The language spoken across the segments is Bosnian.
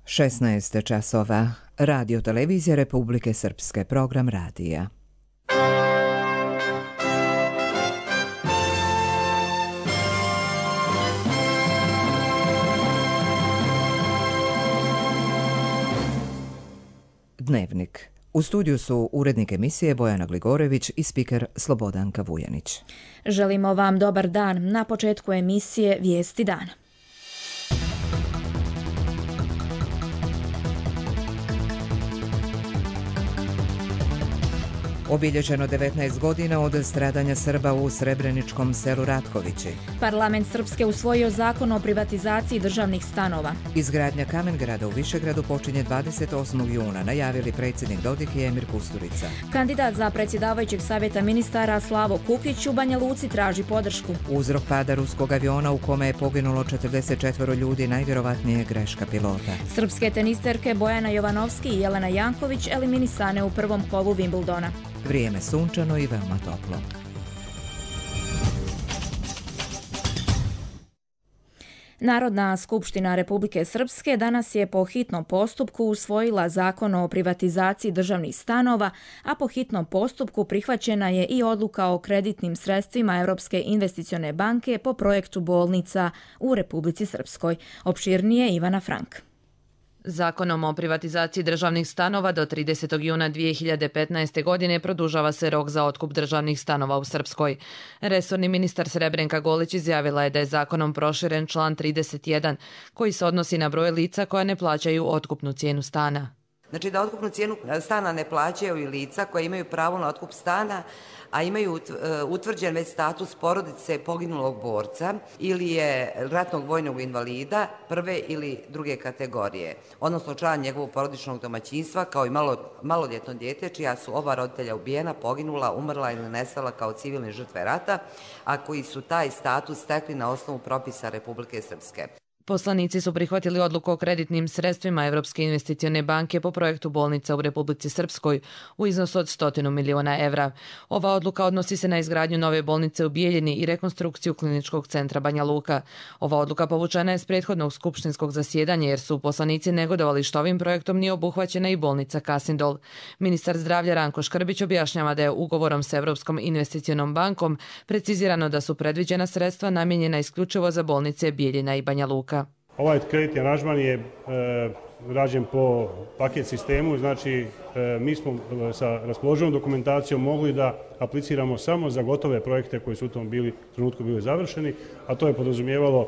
16 časova. Radio televizija Republike Srpske, program radija. Dnevnik. U studiju su urednik emisije Bojana Gligorević i spiker Slobodanka Vujanić. Želimo vam dobar dan. Na početku emisije Vijesti dana. Obilježeno 19 godina od stradanja Srba u srebreničkom selu Ratkovići. Parlament Srpske usvojio zakon o privatizaciji državnih stanova. Izgradnja Kamengrada u Višegradu počinje 28. juna, najavili predsjednik Dodik i Emir Kusturica. Kandidat za predsjedavajućeg savjeta ministara Slavo Kukić u Banja Luci traži podršku. Uzrok pada ruskog aviona u kome je poginulo 44 ljudi najvjerovatnije je greška pilota. Srpske tenisterke Bojana Jovanovski i Jelena Janković eliminisane u prvom kolu Wimbledona. Vrijeme sunčano i veoma toplo. Narodna skupština Republike Srpske danas je po hitnom postupku usvojila zakon o privatizaciji državnih stanova, a po hitnom postupku prihvaćena je i odluka o kreditnim sredstvima Europske investicione banke po projektu bolnica u Republici Srpskoj. Opširnije Ivana Frank. Zakonom o privatizaciji državnih stanova do 30. juna 2015. godine produžava se rok za otkup državnih stanova u Srpskoj. Resorni ministar Srebrenka Golić izjavila je da je zakonom proširen član 31 koji se odnosi na broj lica koja ne plaćaju otkupnu cijenu stana. Znači da otkupnu cijenu stana ne plaćaju i lica koja imaju pravo na otkup stana, a imaju utvrđen već status porodice poginulog borca ili je ratnog vojnog invalida prve ili druge kategorije, odnosno član njegovog porodičnog domaćinstva kao i maloljetno dijete čija su oba roditelja ubijena, poginula, umrla ili nestala kao civilne žrtve rata, a koji su taj status stekli na osnovu propisa Republike Srpske. Poslanici su prihvatili odluku o kreditnim sredstvima Europske investicione banke po projektu bolnica u Republici Srpskoj u iznosu od 100 miliona evra. Ova odluka odnosi se na izgradnju nove bolnice u Bijeljini i rekonstrukciju kliničkog centra Banja Luka. Ova odluka povučena je s prethodnog skupštinskog zasjedanja jer su poslanici negodovali što ovim projektom nije obuhvaćena i bolnica Kasindol. Ministar zdravlja Ranko Škrbić objašnjava da je ugovorom s Europskom investicionom bankom precizirano da su predviđena sredstva namijenjena isključivo za bolnice Bijeljina i Banja Luka. Ovaj kreditni aranžman je rađen po paket sistemu, znači mi smo sa raspoloživom dokumentacijom mogli da apliciramo samo za gotove projekte koji su u tom trenutku bili završeni, a to je podrazumijevalo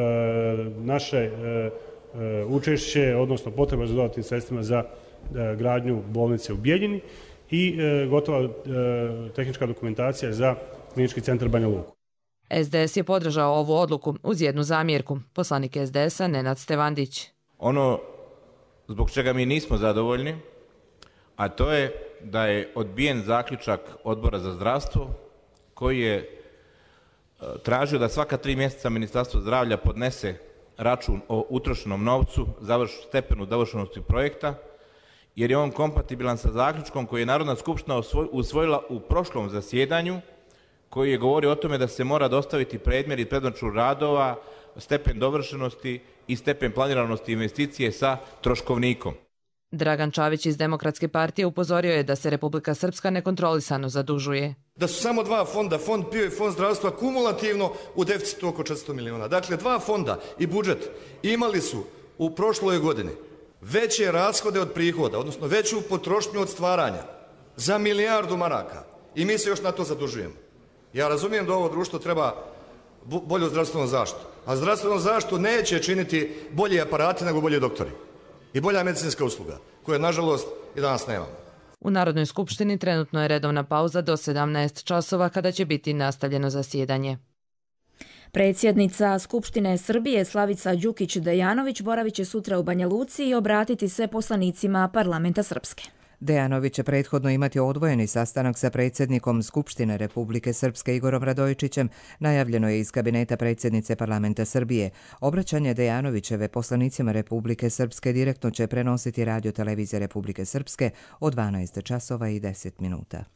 naše učešće, odnosno potreba za dodatnim sredstvima za gradnju bolnice u Bijeljini i gotova tehnička dokumentacija za klinički centar Banja Luku. SDS je podržao ovu odluku uz jednu zamjerku. Poslanik SDS-a Nenad Stevandić. Ono zbog čega mi nismo zadovoljni, a to je da je odbijen zaključak Odbora za zdravstvo koji je tražio da svaka 3 mjeseca Ministarstvo zdravlja podnese račun o utrošenom novcu, stepenu dovršenosti projekta, jer je on kompatibilan sa zaključkom koji je Narodna skupština usvojila u prošlom zasjedanju, koji je govorio o tome da se mora dostaviti predmjer i predočun radova, stepen dovršenosti i stepen planiranosti investicije sa troškovnikom. Dragan Čavić iz Demokratske partije upozorio je da se Republika Srpska nekontrolisano zadužuje. Da su samo 2 fonda, Fond PIO i Fond zdravstva, kumulativno u deficitu oko 400 miliona. Dakle, 2 fonda i budžet imali su u prošloj godini veće rashode od prihoda, odnosno veću potrošnju od stvaranja za milijardu maraka. I mi se još na to zadužujemo. Ja razumijem da ovo društvo treba bolju zdravstvenu zaštitu, a zdravstvenu zaštitu neće činiti bolji aparati nego bolji doktori i bolja medicinska usluga, koje nažalost i danas nemamo. U Narodnoj skupštini trenutno je redovna pauza do 17 časova kada će biti nastavljeno zasjedanje. Predsjednica Skupštine Srbije Slavica Đukić-Dejanović boravit će sutra u Banja Luci i obratiti se poslanicima Parlamenta Srpske. Dejanović će prethodno imati odvojeni sastanak sa predsjednikom Skupštine Republike Srpske Igorom Radojičićem, najavljeno je iz kabineta predsjednice Parlamenta Srbije. Obraćanje Dejanovićeve poslanicima Republike Srpske direktno će prenositi Radio televizija Republike Srpske od 12 časova i 10 minuta.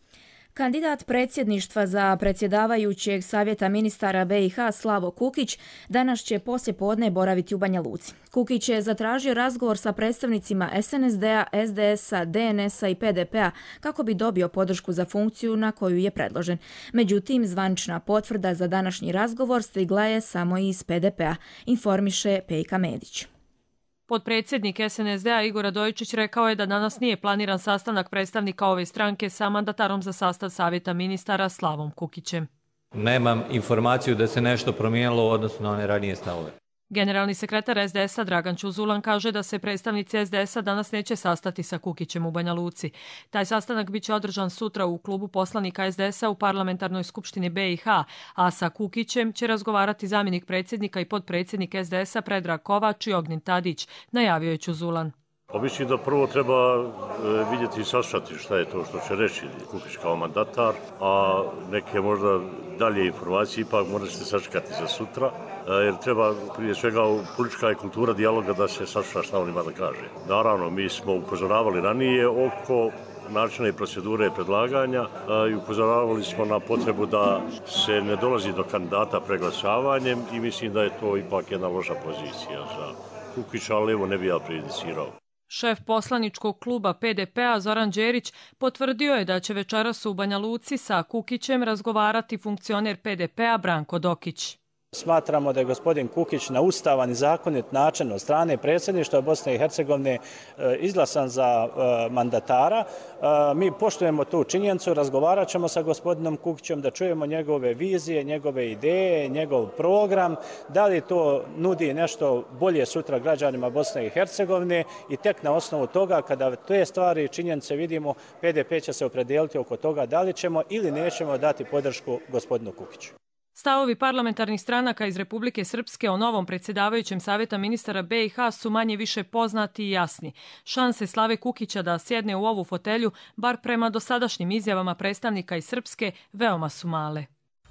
Kandidat predsjedništva za predsjedavajućeg Savjeta ministara BiH Slavo Kukić danas će poslijepodne boraviti u Banja Luci. Kukić je zatražio razgovor sa predstavnicima SNSD-a, SDS-a, DNS-a i PDP-a kako bi dobio podršku za funkciju na koju je predložen. Međutim, zvanična potvrda za današnji razgovor stigla je samo iz PDP-a, informiše Pejka Medić. Potpredsjednik SNSD-a Igor Radojičić rekao je da danas nije planiran sastanak predstavnika ove stranke sa mandatarom za sastav Savjeta ministara Slavom Kukićem. Nemam informaciju da se nešto promijenilo u odnosu na one ranije stavove. Generalni sekretar SDS-a Dragan Ćuzulan kaže da se predstavnici SDS-a danas neće sastati sa Kukićem u Banja Luci. Taj sastanak biće održan sutra u klubu poslanika SDS-a u parlamentarnoj skupštini BiH, a sa Kukićem će razgovarati zamjenik predsjednika i potpredsjednik SDS-a Predrag Kovač i Ognjen Tadić, najavio je Ćuzulan. Mislim da prvo treba vidjeti i saslušati šta je to što će reći Kukić kao mandatar, a neke možda dalje informacije ipak možda ćete sačekati za sutra, jer treba prije svega politička je kultura dijaloga da se sasluša šta on ima da kaže. Naravno, mi smo upozoravali ranije oko načina i procedure predlaganja i upozoravali smo na potrebu da se ne dolazi do kandidata preglasavanjem i mislim da je to ipak jedna loša pozicija za Kukića, ali evo ne bi ja prejudicirao. Šef poslaničkog kluba PDP-a Zoran Đerić potvrdio je da će večeras u Banja Luci sa Kukićem razgovarati funkcioner PDP-a Branko Dokić. Smatramo da je gospodin Kukić na ustavan i zakonit način od strane predsjedništva Bosne i Hercegovine izglasan za mandatara. Mi poštujemo tu činjenicu, razgovarat ćemo sa gospodinom Kukićem da čujemo njegove vizije, njegove ideje, njegov program, da li to nudi nešto bolje sutra građanima Bosne i Hercegovine i tek na osnovu toga kada te stvari i činjenice vidimo, PDP će se opredijeliti oko toga da li ćemo ili nećemo dati podršku gospodinu Kukiću. Stavovi parlamentarnih stranaka iz Republike Srpske o novom predsjedavajućem Savjeta ministara BiH su manje više poznati i jasni. Šanse Slave Kukića da sjedne u ovu fotelju, bar prema dosadašnjim izjavama predstavnika iz Srpske, veoma su male.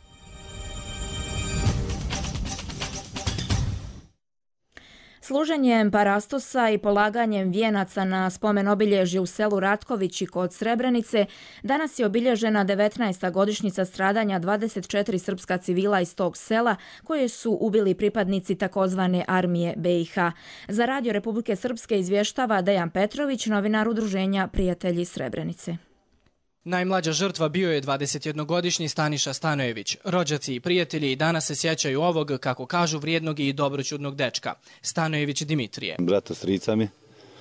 Služenjem parastosa i polaganjem vijenaca na spomen obilježje u selu Ratkovići kod Srebrenice danas je obilježena 19. godišnjica stradanja 24 srpska civila iz tog sela koje su ubili pripadnici takozvane armije BiH. Za Radio Republike Srpske izvještava Dejan Petrović, novinar udruženja Prijatelji Srebrenice. Najmlađa žrtva bio je 21-godišnji Staniša Stanojević. Rođaci i prijatelji i danas se sjećaju ovog, kako kažu, vrijednog i dobroćudnog dečka. Stanojević Dimitrije. Brata strica mi,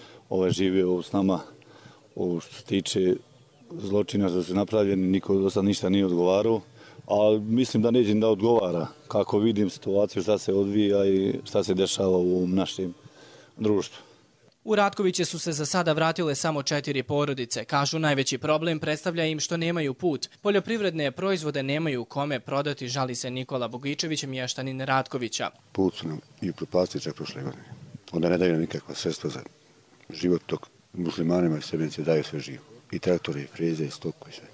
živio s nama, što se tiče zločina što su napravljeni, niko do sad ništa nije odgovarao, ali mislim da nećem da odgovara kako vidim situaciju šta se odvija i šta se dešava u našem društvu. U Ratkoviće su se za sada vratile samo 4 porodice. Kažu, najveći problem predstavlja im što nemaju put. Poljoprivredne proizvode nemaju kome prodati, žali se Nikola Bogičević, mještanin Ratkovića. Put su nam i propastili čak prošle godine. Onda ne daju nikakva sredstva za život, dok muslimanima i Srebrenici daju sve živo. I traktore, i freze, i stoku i sve.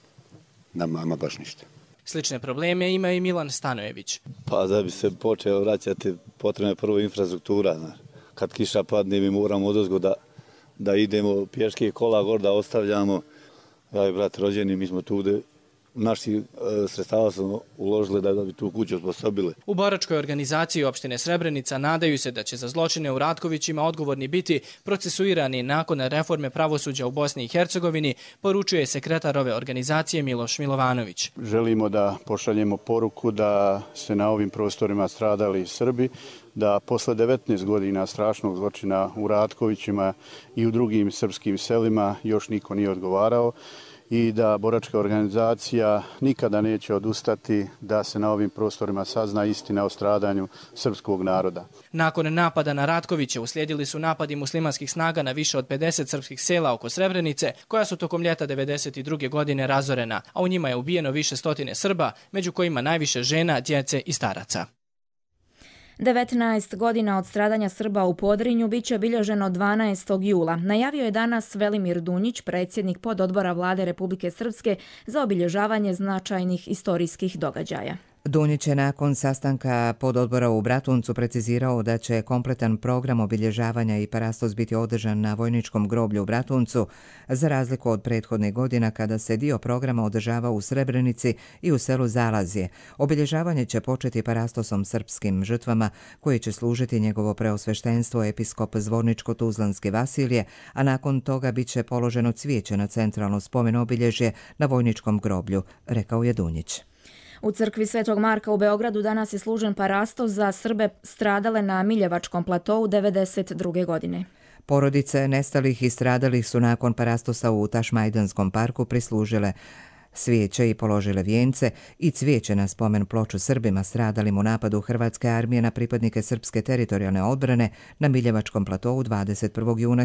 Nama baš ništa. Slične probleme ima i Milan Stanojević. Pa da bi se počeo vraćati, potrebna je prvo infrastruktura, znaš. Kad kiša padne, mi moramo odozgo da idemo pješke kola gor, da ostavljamo. Ja i brat rođeni, mi smo tu naši sredstava smo uložili da bi tu kuću osposobili. U boračkoj organizaciji opštine Srebrenica nadaju se da će za zločine u Ratkovićima odgovorni biti procesuirani nakon reforme pravosuđa u Bosni i Hercegovini, poručuje sekretar ove organizacije Miloš Milovanović. Želimo da pošaljemo poruku da se na ovim prostorima stradali Srbi, da posle 19 godina strašnog zločina u Ratkovićima i u drugim srpskim selima još niko nije odgovarao i da boračka organizacija nikada neće odustati da se na ovim prostorima sazna istina o stradanju srpskog naroda. Nakon napada na Ratkoviće uslijedili su napadi muslimanskih snaga na više od 50 srpskih sela oko Srebrenice, koja su tokom ljeta 1992. godine razorena, a u njima je ubijeno više stotine Srba, među kojima najviše žena, djece i staraca. 19 godina od stradanja Srba u Podrinju biće obilježeno 12. jula. Najavio je danas Velimir Dunjić, predsjednik pododbora Vlade Republike Srpske za obilježavanje značajnih istorijskih događaja. Dunjić je nakon sastanka pododbora u Bratuncu precizirao da će kompletan program obilježavanja i parastos biti održan na vojničkom groblju u Bratuncu, za razliku od prethodnih godina kada se dio programa održava u Srebrenici i u selu Zalazje. Obilježavanje će početi parastosom srpskim žrtvama koji će služiti njegovo preosveštenstvo episkop Zvorničko-Tuzlanski Vasilije, a nakon toga bit će položeno cvijeće na centralno spomen obilježje na vojničkom groblju, rekao je Dunjić. U crkvi Svetog Marka u Beogradu danas je služen parastos za Srbe stradale na Miljevačkom platou 1992. godine. Porodice nestalih i stradalih su nakon parastosa u Tašmajdanskom parku prislužile svijeće i položile vijence i cvijeće na spomen ploču Srbima stradalim u napadu Hrvatske armije na pripadnike Srpske teritorijalne odbrane na Miljevačkom platovu 21. juna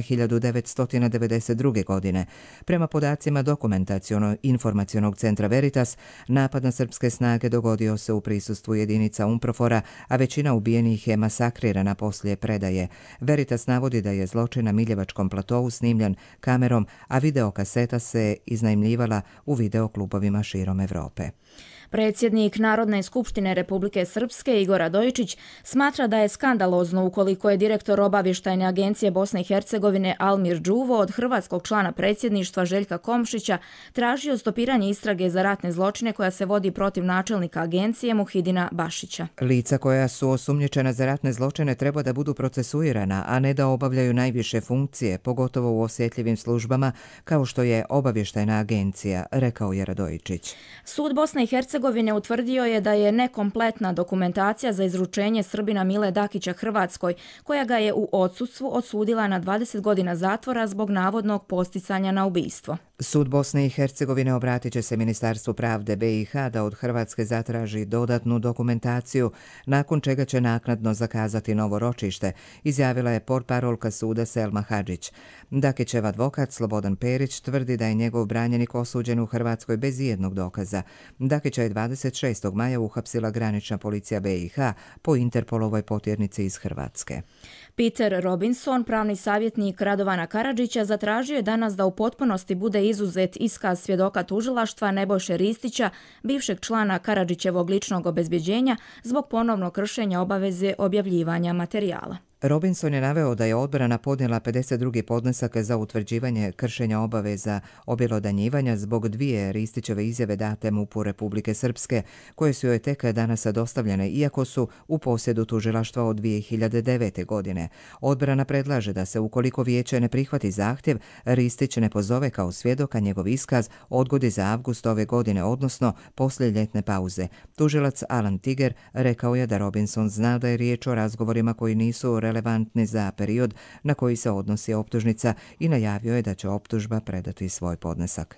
1992. godine. Prema podacima Dokumentaciono-informacionog centra Veritas, napad na srpske snage dogodio se u prisustvu jedinica UNPROFOR-a, a većina ubijenih je masakrirana poslije predaje. Veritas navodi da je zločin na Miljevačkom platovu snimljen kamerom, a videokaseta se iznajmljivala u videoklubovima širom Evrope. Predsjednik Narodne skupštine Republike Srpske Igor Radojičić smatra da je skandalozno ukoliko je direktor obavještajne agencije Bosne i Hercegovine Almir Đuvo od hrvatskog člana predsjedništva Željka Komšića tražio stopiranje istrage za ratne zločine koja se vodi protiv načelnika agencije Muhidina Bašića. Lica koja su osumnjičena za ratne zločine treba da budu procesuirana, a ne da obavljaju najviše funkcije, pogotovo u osjetljivim službama kao što je obavještajna agencija, rekao je Radojičić. Sud Bosne i Hercegovine utvrdio je da je nekompletna dokumentacija za izručenje Srbina Mile Dakića Hrvatskoj, koja ga je u odsustvu osudila na 20 godina zatvora zbog navodnog posticanja na ubistvo. Sud Bosne i Hercegovine obratit će se Ministarstvu pravde BiH da od Hrvatske zatraži dodatnu dokumentaciju, nakon čega će naknadno zakazati novo ročište, izjavila je portparolka suda Selma Hadžić. Dakićev advokat Slobodan Perić tvrdi da je njegov branjenik osuđen u Hrvatskoj bez ijednog dokaza. Dakića je 26. maja uhapsila granična policija BiH po Interpolovoj potjernici iz Hrvatske. Peter Robinson, pravni savjetnik Radovana Karadžića, zatražio je danas da u potpunosti bude izuzet iskaz svjedoka tužilaštva Nebojše Ristića, bivšeg člana Karadžićevog ličnog obezbjeđenja, zbog ponovnog kršenja obaveze objavljivanja materijala. Robinson je naveo da je odbrana podnijela 52. podnesak za utvrđivanje kršenja obaveza objelodanjivanja zbog dvije Ristićeve izjave date MUP-u Republike Srpske, koje su joj tek danas dostavljene, iako su u posjedu tužilaštva od 2009. godine. Odbrana predlaže da se, ukoliko vijeće ne prihvati zahtjev, Ristić ne pozove kao svjedoka, njegov iskaz odgodi za avgust ove godine, odnosno poslije ljetne pauze. Tužilac Alan Tiger rekao je da Robinson zna da je riječ o razgovorima koji nisu relevantni za period na koji se odnosi optužnica i najavio je da će optužba predati svoj podnesak.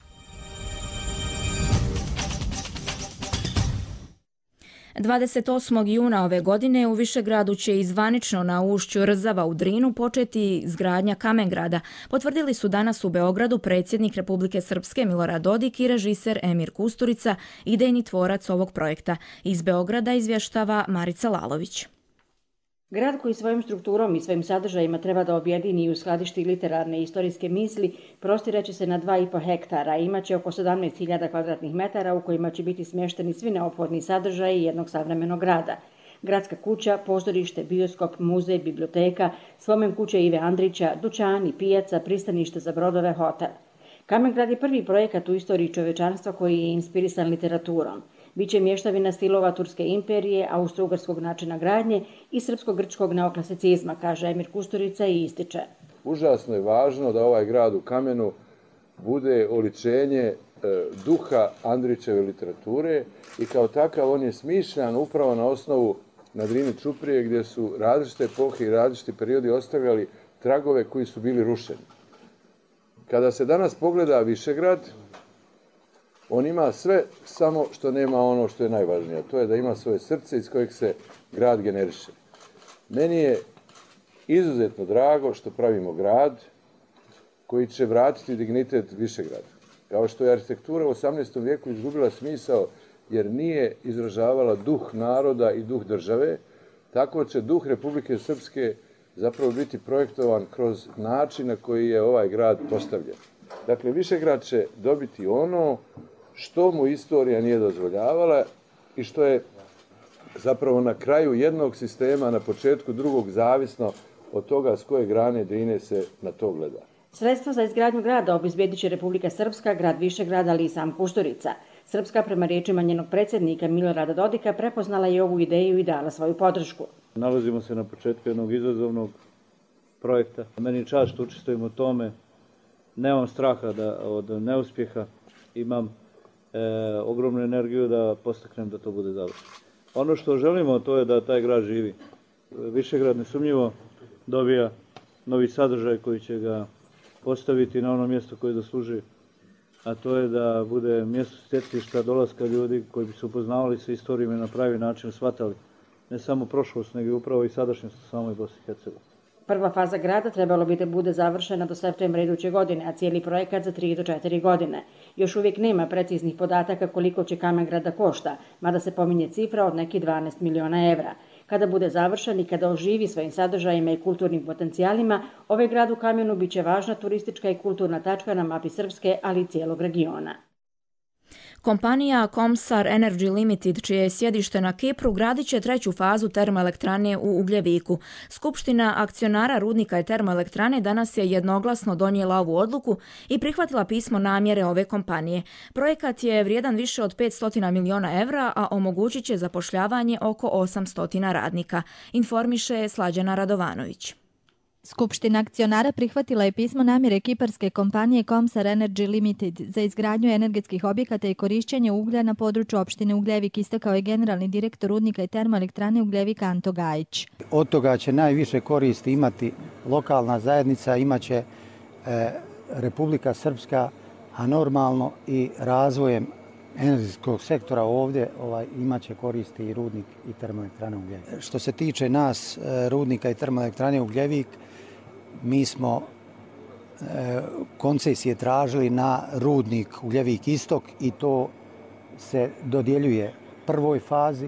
– 28. juna ove godine u Višegradu će i zvanično na ušću Rzava u Drinu početi izgradnja Kamengrada, potvrdili su danas u Beogradu predsjednik Republike Srpske Milorad Dodik i režiser Emir Kusturica, idejni tvorac ovog projekta. Iz Beograda izvještava Marica Lalović. Grad koji svojim strukturom i svojim sadržajima treba da objedini i uskladišti literarne i istorijske misli prostiraće se na 2,5 hektara i imaće oko 17.000 kvadratnih metara u kojima će biti smješteni svi neophodni sadržaji jednog savremenog grada. Gradska kuća, pozorište, bioskop, muzej, biblioteka, spomen kuća Ive Andrića, dućani, pijaca, pristanište za brodove, hotel. Kamengrad je prvi projekat u istoriji čovečanstva koji je inspirisan literaturom. Biće mještavina stilova Turske imperije, austro-ugarskog načina gradnje i srpsko-grčkog neoklasicizma, kaže Emir Kusturica i ističe. Užasno je važno da ovaj grad u kamenu bude oličenje duha Andrićeve literature i kao takav on je smišljan upravo na osnovu na Drini Čuprije gdje su različite epohe i različiti periodi ostavljali tragove koji su bili rušeni. Kada se danas pogleda Višegrad, on ima sve, samo što nema ono što je najvažnije, a to je da ima svoje srce iz kojeg se grad generiše. Meni je izuzetno drago što pravimo grad koji će vratiti dignitet Višegrada. Kao što je arhitektura u 18. vijeku izgubila smisao jer nije izražavala duh naroda i duh države, tako će duh Republike Srpske zapravo biti projektovan kroz način na koji je ovaj grad postavljen. Dakle, Višegrad će dobiti ono što mu istorija nije dozvoljavala i što je zapravo na kraju jednog sistema, na početku drugog, zavisno od toga s koje grane Drine se na to gleda. Sredstva za izgradnju grada obezbedit će Republika Srpska, grad Višegrad, ali i sam Kusturica. Srpska, prema riječima njenog predsjednika Milorada Dodika, prepoznala je ovu ideju i dala svoju podršku. Nalazimo se na početku jednog izazovnog projekta. Meni je čast što učestvujem u tome. Nemam straha od neuspjeha. Imam ogromnu energiju da postaknem da to bude završeno. Ono što želimo to je da taj grad živi. Višegrad nesumnjivo dobija novi sadržaj koji će ga postaviti na ono mjesto koje zaslužuje, a to je da bude mjesto stjecišta dolaska ljudi koji bi se upoznavali sa istorijom i na pravi način shvatali ne samo prošlost, nego upravo i sadašnjost u samoj Bosni i Hercegovini. Prva faza grada trebalo bi da bude završena do septembra iduće godine, a cijeli projekat za 3 do 4 godine. Još uvijek nema preciznih podataka koliko će kamen grada košta, mada se pominje cifra od nekih 12 miliona evra. Kada bude završen i kada oživi svojim sadržajima i kulturnim potencijalima, ovaj grad u kamenu biće važna turistička i kulturna tačka na mapi Srpske, ali i cijelog regiona. Kompanija Komsar Energy Limited, čije je sjedište na Kipru, gradit će treću fazu termoelektrane u Ugljeviku. Skupština akcionara rudnika i termoelektrane danas je jednoglasno donijela ovu odluku i prihvatila pismo namjere ove kompanije. Projekat je vrijedan više od 500 miliona evra, a omogućit će zapošljavanje oko 800 radnika, informiše Slađana Radovanović. Skupština akcionara prihvatila je pismo namjere kiparske kompanije Komsar Energy Limited za izgradnju energetskih objekata i korišćenje uglja na području opštine Ugljevik, istakao je generalni direktor rudnika i termoelektrane Ugljevik Anto Gajić. Od toga će najviše koristi imati lokalna zajednica, imaće Republika Srpska, a normalno i razvojem energetskog sektora ovdje imaće koristi i rudnik i termoelektrane Ugljevik. Što se tiče nas, rudnika i termoelektrane Ugljevik, mi smo koncesije tražili na rudnik Ugljevik Istok i to se dodjeljuje prvoj fazi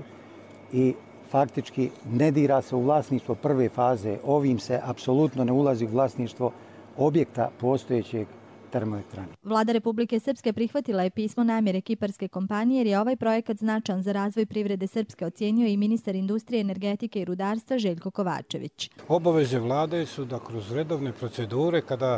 i faktički ne dira se u vlasništvo prve faze. Ovim se apsolutno ne ulazi u vlasništvo objekta postojećeg termoelektrane. Vlada Republike Srpske prihvatila je pismo namjere kiparske kompanije jer je ovaj projekat značajan za razvoj privrede Srpske, ocijenio i ministar industrije, energetike i rudarstva Željko Kovačević. Obaveze vlade su da kroz redovne procedure, kada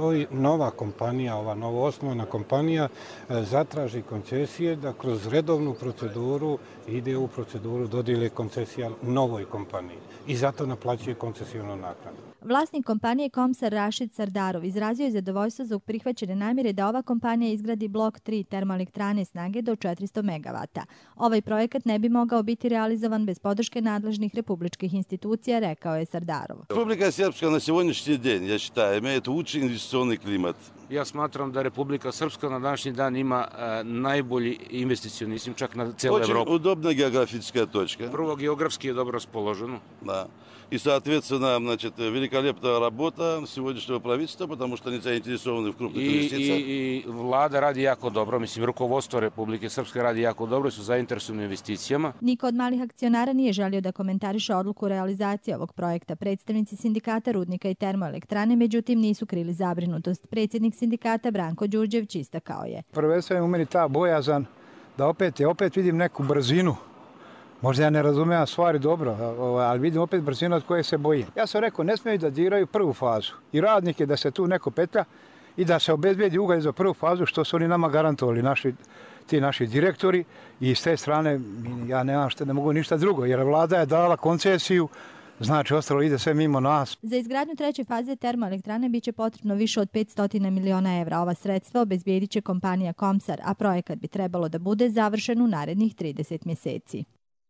nova kompanija, ova novoosnovana kompanija zatraži koncesije, da kroz redovnu proceduru ide u proceduru dodjele koncesija novoj kompaniji i zato naplaćuje koncesijonu naknadu. Vlasnik kompanije Komsar Rašid Sardarov izrazio je zadovoljstvo zbog prihvaćene namjere da ova kompanija izgradi blok 3 termoelektrane snage do 400 MW. Ovaj projekat ne bi mogao biti realizovan bez podrške nadležnih republičkih institucija, rekao je Sardarov. Republika Srpska na сегодняшний день, я считаю, имеет лучший инвестиционный климат. Ja smatram da Republika Srpska na današnji dan ima najbolji investicioni, mislim čak na cijeloj Evropi. Очень удобная географическая точка. Prvo, geografski je dobro raspoloženo. Да. И, соответственно, значит, великолепная работа сегодняшнего правительства, потому что они заинтересованы в крупных инвестициях. I vlada radi jako dobro, mislim, rukovodstvo Republike Srpske radi jako dobro i su zainteresovani investicijama. Niko od malih akcionara nije želio da komentariše odluku realizacije ovog projekta. Predstavnici sindikata rudnika i termoelektrane, međutim, nisu krili zabrinutost. Predsjednik sindikata Branko Đurđević istakao je. Prvenstveno u meni ta bojazan da opet vidim neku brzinu. Možda ja ne razumijem stvari dobro, ali vidim opet brzinu od koje se bojim. Ja sam rekao, ne smiju da diraju prvu fazu i radnike da se tu neko petlja i da se obezbedi ugalj za prvu fazu, što su oni nama garantovali, ti naši direktori, i s te strane ja ne mogu ništa drugo, jer vlada je dala koncesiju, znači ostalo ide sve mimo nas. Za izgradnju treće faze termoelektrane biće potrebno više od 500 miliona evra. Ova sredstva obezbedit će kompanija Komsar, a projekat bi trebalo da bude završen u narednih 30 mjeseci.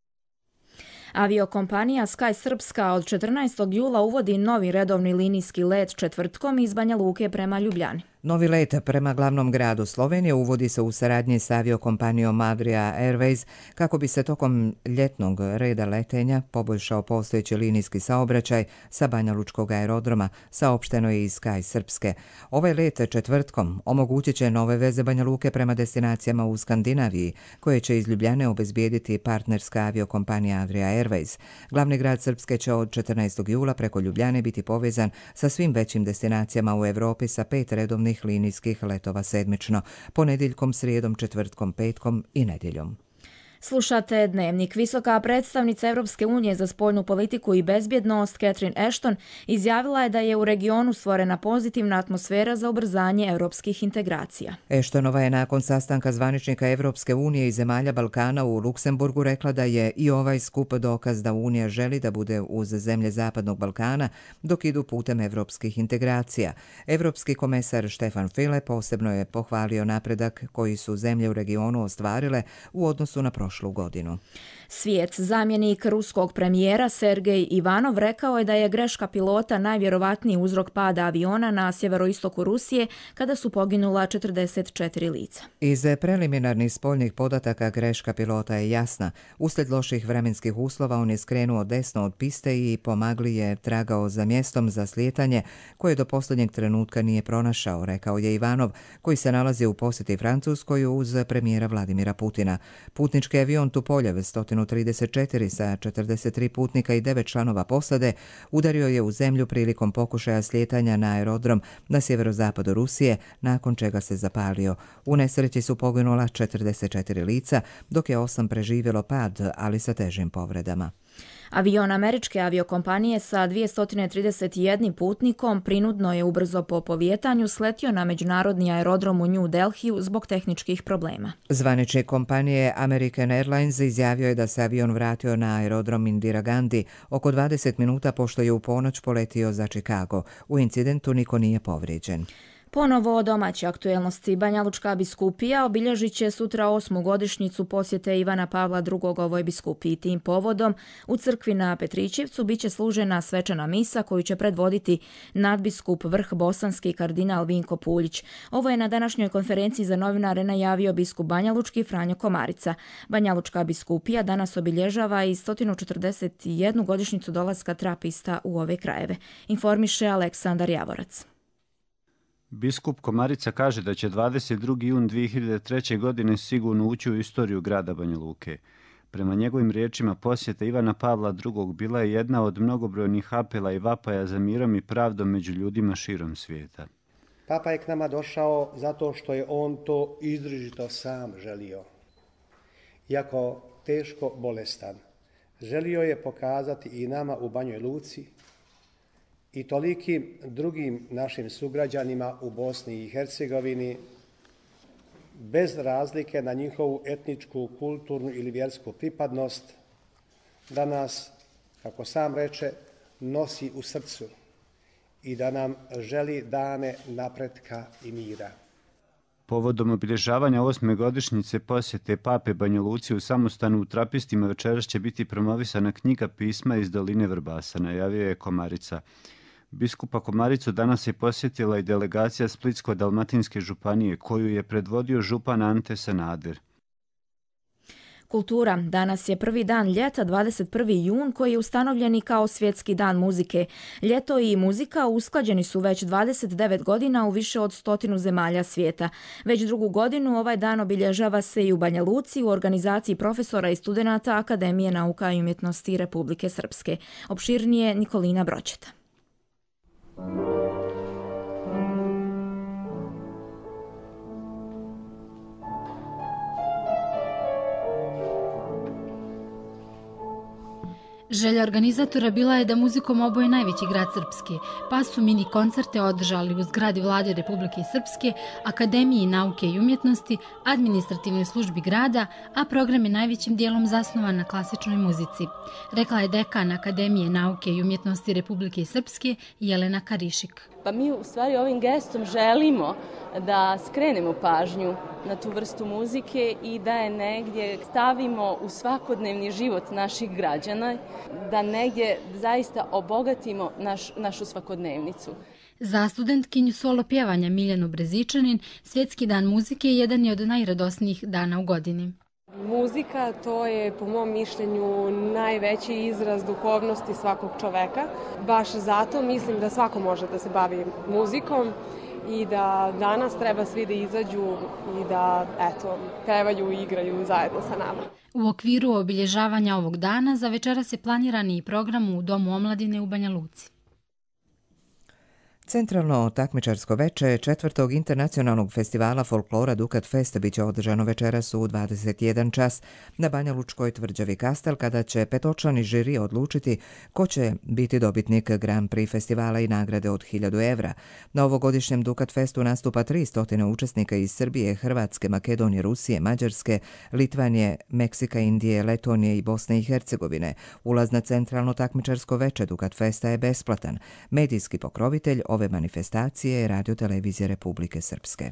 Aviokompanija Sky Srpska od 14. jula uvodi novi redovni linijski let četvrtkom iz Banja Luke prema Ljubljani. Novi let prema glavnom gradu Slovenije uvodi se u saradnji s aviokompanijom Adria Airways kako bi se tokom ljetnog reda letenja poboljšao postojeći linijski saobraćaj sa Banja Lučkog aerodroma, saopšteno je iz Sky Srpske. Ovaj let četvrtkom omogućit će nove veze Banja Luke prema destinacijama u Skandinaviji, koje će iz Ljubljane obezbijediti partnerska aviokompanija Adria Airways. Glavni grad Srpske će od 14. jula preko Ljubljane biti povezan sa svim većim destinacijama u Evropi sa 5 redovnih linijskih letova sedmično, ponedjeljkom, srijedom, četvrtkom, petkom i nedjeljom. Slušate Dnevnik. Visoka predstavnica Europske unije za spoljnu politiku i bezbjednost Catherine Ashton izjavila je da je u regionu stvorena pozitivna atmosfera za ubrzanje europskih integracija. Ashtonova je nakon sastanka zvaničnika Europske unije i zemalja Balkana u Luksemburgu rekla da je i ovaj skup dokaz da Unija želi da bude uz zemlje Zapadnog Balkana dok idu putem europskih integracija. Europski komesar Stefan Füle posebno je pohvalio napredak koji su zemlje u regionu ostvarile u odnosu na prošlu godinu. Svijet, zamjenik ruskog premijera Sergej Ivanov rekao je da je greška pilota najvjerovatniji uzrok pada aviona na sjeveroistoku Rusije kada su poginula 44 lica. Iz preliminarnih spoljnih podataka greška pilota je jasna. Uslijed loših vremenskih uslova on je skrenuo desno od piste i pomagli je tragao za mjestom za slijetanje koje do posljednjeg trenutka nije pronašao, rekao je Ivanov, koji se nalazi u posjeti Francuskoj uz premijera Vladimira Putina. Putnički avion Tupoljev 134 sa 43 putnika i 9 članova posade udario je u zemlju prilikom pokušaja slijetanja na aerodrom na sjeverozapadu Rusije, nakon čega se zapalio. U nesreći su poginula 44 lica, dok je 8 preživjelo pad, ali sa težim povredama. Avion američke aviokompanije sa 231 putnikom prinudno je ubrzo po povjetanju sletio na međunarodni aerodrom u New Delhiju zbog tehničkih problema. Zvaničnik kompanije American Airlines izjavio je da se avion vratio na aerodrom Indira Gandhi oko 20 minuta pošto je u ponoć poletio za Chicago. U incidentu niko nije povrijeđen. Ponovo domaće aktuelnosti. Banjalučka biskupija obilježit će sutra 8. godišnjicu posjete Ivana Pavla II. Ovoj biskupiji. Tim povodom u crkvi na Petrićevcu bit će služena svečana misa koju će predvoditi nadbiskup vrh bosanski kardinal Vinko Puljić. Ovo je na današnjoj konferenciji za novinare najavio biskup Banjalučki Franjo Komarica. Banjalučka biskupija danas obilježava i 141. godišnjicu dolaska trapista u ove krajeve. Informiše Aleksandar Javorac. Biskup Komarica kaže da će 22. jun 2003. godine sigurno ući u istoriju grada Banja Luke. Prema njegovim riječima posjeta Ivana Pavla II. Bila je jedna od mnogobrojnih apela i vapaja za mirom i pravdom među ljudima širom svijeta. Papa je k nama došao zato što je on to izričito sam želio. Iako teško bolestan, želio je pokazati i nama u Banjoj Luci i tolikim drugim našim sugrađanima u Bosni i Hercegovini, bez razlike na njihovu etničku, kulturnu ili vjersku pripadnost, da nas, kako sam reče, nosi u srcu i da nam želi dane napretka i mira. Povodom obilježavanja 8. godišnjice posjete Pape Banja Luci u samostanu u Trapistima večeras će biti promovisana knjiga pisma iz doline Vrbasa, najavio je Komarica. Biskupa Komaricu danas je posjetila i delegacija Splitsko-dalmatinske županije, koju je predvodio župan Ante Sanader. Kultura. Danas je prvi dan ljeta, 21. jun, koji je ustanovljen i kao svjetski dan muzike. Ljeto i muzika usklađeni su već 29 godina u više od 100 zemalja svijeta. Već drugu godinu ovaj dan obilježava se i u Banja Luci u organizaciji profesora i studenata Akademije nauka i umjetnosti Republike Srpske. Opširnije Nikolina Bročeta. Želja organizatora bila je da muzikom oboje najveći grad Srpske, pa su mini koncerte održali u zgradi Vlade Republike Srpske, Akademiji nauke i umjetnosti, administrativnoj službi grada, a program je najvećim dijelom zasnovan na klasičnoj muzici, rekla je dekan Akademije nauke i umjetnosti Republike Srpske Jelena Karišik. Pa mi u stvari ovim gestom želimo da skrenemo pažnju na tu vrstu muzike i da je negdje stavimo u svakodnevni život naših građana, da negdje zaista obogatimo našu svakodnevnicu. Za studentkinju solo pjevanja Miljanu Brezičanin, Svjetski dan muzike jedan je od najradosnijih dana u godini. Muzika, to je po mom mišljenju najveći izraz duhovnosti svakog čoveka. Baš zato mislim da svako može da se bavi muzikom i da danas treba svi da izađu i da pevaju i igraju zajedno sa nama. U okviru obilježavanja ovog dana za večeras je planiran i program u Domu omladine u Banja Luci. Centralno takmičarsko veče četvrtog internacionalnog festivala folklora Dukat Fest biće održano večeras u 21 čas na Banja Lučkoj tvrđavi Kastel, kada će petočlani žiri odlučiti ko će biti dobitnik Grand Prix festivala i nagrade od 1000 evra. Na ovogodišnjem Dukat Festu nastupa 300 učesnika iz Srbije, Hrvatske, Makedonije, Rusije, Mađarske, Litvanije, Meksika, Indije, Letonije i Bosne i Hercegovine. Ulaz na centralno takmičarsko veče Dukat Festa je besplatan. Medijski pokrovitelj ove manifestacije je Radio-televizija Republike Srpske.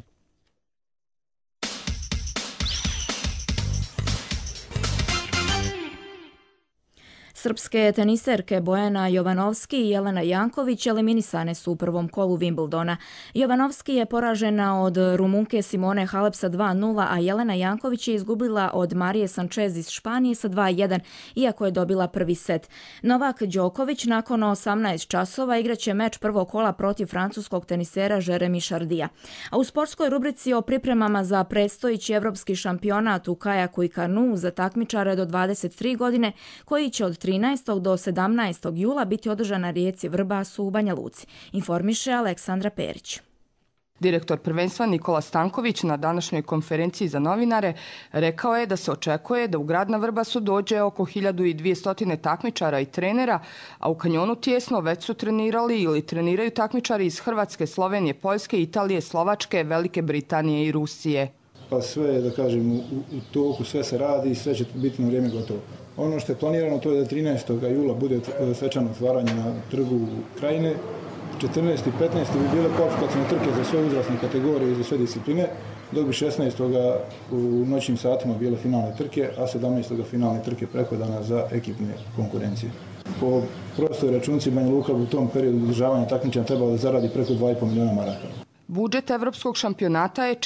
Srpske teniserke Bojana Jovanovski i Jelena Janković eliminisane su u prvom kolu Wimbledona. Jovanovski je poražena od Rumunke Simone Halep sa 2:0, a Jelena Janković je izgubila od Marije Sanchez iz Španije sa 2:1, iako je dobila prvi set. Novak Đoković nakon 18 časova igraće meč prvog kola protiv francuskog tenisera Jeremy Chardija. A u sportskoj rubrici o pripremama za predstojeći evropski šampionat u kajaku i kanu za takmičare do 23 godine, koji će od 13. do 17. jula biti održan na rijeci Vrbasu u Banja Luci, informiše Aleksandra Perić. Direktor prvenstva Nikola Stanković na današnjoj konferenciji za novinare rekao je da se očekuje da u grad na Vrbasu dođe oko 1200 takmičara i trenera, a u kanjonu Tijesno već su trenirali ili treniraju takmičari iz Hrvatske, Slovenije, Poljske, Italije, Slovačke, Velike Britanije i Rusije. Pa sve je, da kažem, u toku, sve se radi i sve će biti na vrijeme gotovo. Ono što je planirano to je da 13. jula bude svečano otvaranje na trgu Krajine. 14. i 15. bi bile kvalifikacijne trke za sve uzrasne kategorije i za sve discipline, dok bi 16. u noćnim satima bile finalne trke, a 17. finalne trke preko dana za ekipne konkurencije. Po prostoj računci Banja Luka u tom periodu održavanja takmičenja trebalo da zaradi preko 2,5 miliona maraka. Budžet evropskog šampionata je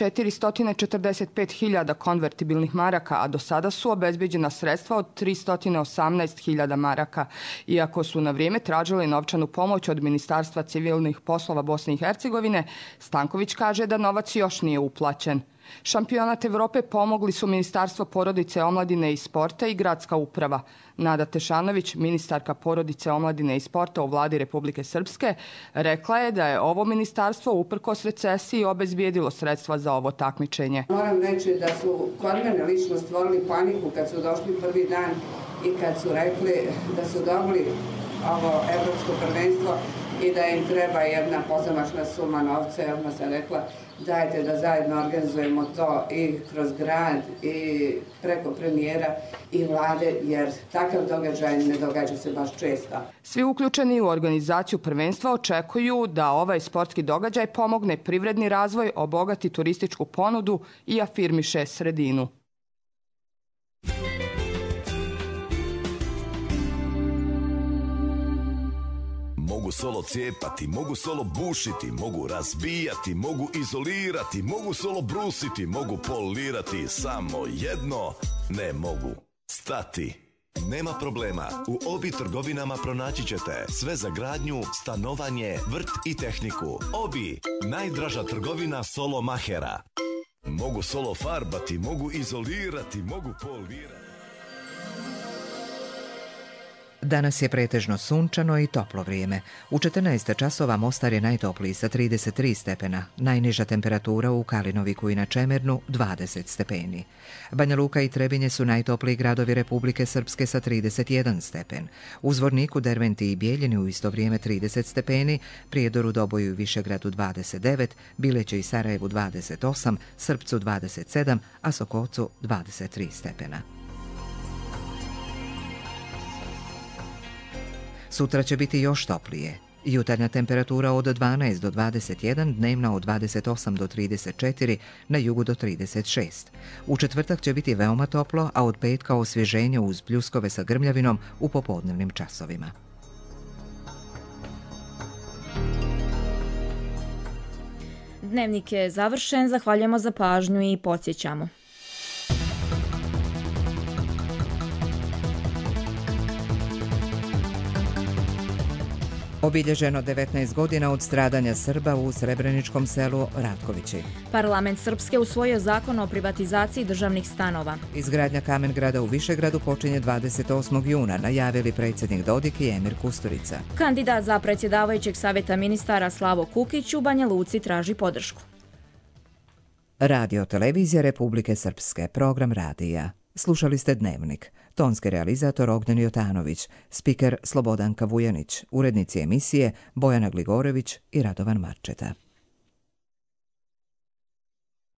445.000 konvertibilnih maraka, a do sada su obezbeđena sredstva od 318.000 maraka. Iako su na vrijeme tražili novčanu pomoć od Ministarstva civilnih poslova Bosne i Hercegovine, Stanković kaže da novac još nije uplaćen. Šampionat Evrope pomogli su Ministarstvo porodice, omladine i sporta i gradska uprava. Nada Tešanović, ministarka porodice, omladine i sporta u vladi Republike Srpske, rekla je da je ovo ministarstvo uprkos recesiji obezbijedilo sredstva za ovo takmičenje. Moram reći da su kod mene lično stvorili paniku kad su došli prvi dan i kad su rekli da su dobili ovo evropsko prvenstvo i da im treba jedna pozamašna suma novca. Ja sam rekla, dajte da zajedno organizujemo to i kroz grad i preko premijera i vlade, jer takav događaj ne događa se baš često. Svi uključeni u organizaciju prvenstva očekuju da ovaj sportski događaj pomogne privredni razvoj, obogati turističku ponudu i afirmiše sredinu. Mogu solo cijepati, mogu solo bušiti, mogu razbijati, mogu izolirati, mogu solo brusiti, mogu polirati, samo jedno ne mogu stati. Nema problema, u Obi trgovinama pronaći ćete sve za gradnju, stanovanje, vrt i tehniku. Obi, najdraža trgovina solo mahera. Mogu solo farbati, mogu izolirati, mogu polirati. Danas je pretežno sunčano i toplo vrijeme. U 14 časova Mostar je najtopliji sa 33 stepena, najniža temperatura u Kalinoviku i na Čemernu 20 stepeni. Banja Luka i Trebinje su najtopliji gradovi Republike Srpske sa 31 stepen. U Zvorniku, Derventi i Bijeljini u isto vrijeme 30 stepeni, Prijedoru, Doboju i Višegradu 29, Bileću i Sarajevu 28, Srpcu 27, a Sokocu 23 stepena. Sutra će biti još toplije. Jutarnja temperatura od 12 do 21, dnevna od 28 do 34, na jugu do 36. U četvrtak će biti veoma toplo, a od petka osvježenje uz pljuskove sa grmljavinom u popodnevnim časovima. Dnevnik je završen, zahvaljujemo za pažnju i podsjećamo. Obilježeno 19 godina od stradanja Srba u srebreničkom selu Ratkovići. Parlament Srpske usvojio zakon o privatizaciji državnih stanova. Izgradnja kamen grada u Višegradu počinje 28. juna, najavili predsjednik Dodik i Emir Kusturica. Kandidat za predsjedavajućeg savjeta ministara Slavo Kukić u Banja Luci traži podršku. Radio televizija Republike Srpske, program radija. Slušali ste Dnevnik. Tonski realizator Ognjen Jotanović, spiker Slobodanka Vujanić, urednici emisije Bojana Gligorević i Radovan Marčeta.